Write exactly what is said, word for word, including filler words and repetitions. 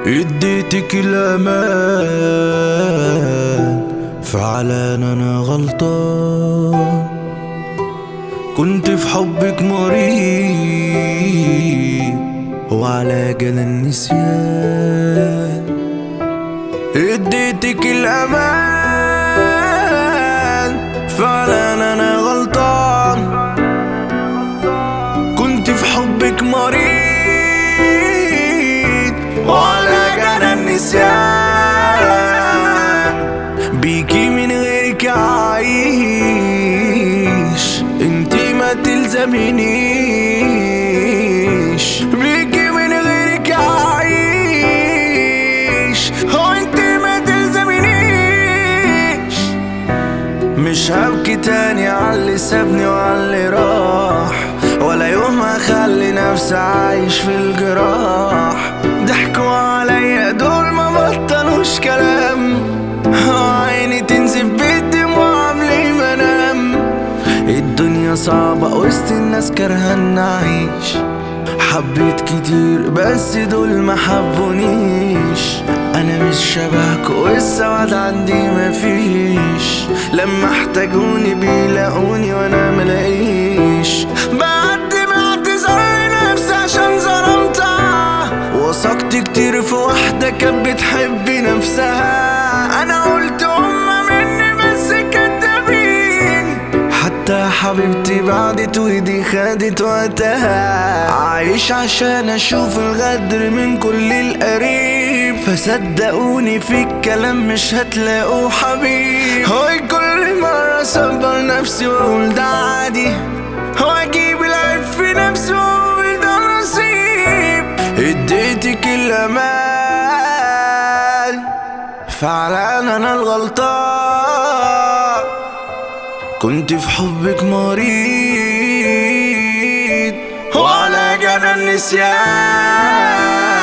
اديتك الامان، فعلا انا غلطان. كنت في حبك مريض وعلى جنى النسيان. اديتك الامان، فعلا انا غلطان. كنت في حبك مريض وعلى جنى النسيان. بيكي من غيرك عايش، انتي ما تلزمينيش. بيكي من غيرك عايش، هو انتي ما تلزمينيش. مش هبكي تاني عاللي سابني وعاللي راح، ولا يوم هخلي نفسي عايش في الجراح. ضحكوا عليا دول ما بطلوش كلام، عيني تنزف بالدموع قبل ما انام. الدنيا صعبة وسط الناس كرهان نعيش. حبيت كتير بس دول ما حبونيش. انا مش شبهك والسواد عندي مفيش. لما احتاجوني بيلاقوني وانا ملاقيش. بقدم اعتذار لنفسي عشان ظلمتها، وثقت كتير في واحدة كانت بتحب نفسها. انا قلت هما مني بس كدابين، حتى حبيبتي بعدت وايدي خدت وقتها. عايش عشان اشوف الغدر من كل القريب، فصدقوني في الكلام مش هتلاقوا حبيب. هو كل مرة صبر نفسي واقول ده عادي، هو اجيب العيب في نفسي واقول ده نصيب. اديتك الامان، فعلا انا الغلطان. كنت في حبك مريض وعلى جنى النسيان.